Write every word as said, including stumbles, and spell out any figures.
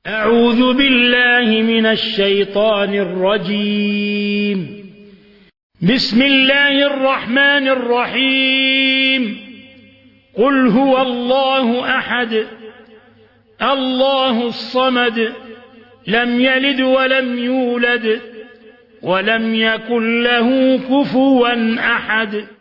أعوذ بالله من الشيطان الرجيم. بسم الله الرحمن الرحيم. قل هو الله أحد الله الصمد لم يلد ولم يولد ولم يكن له كفوا أحد.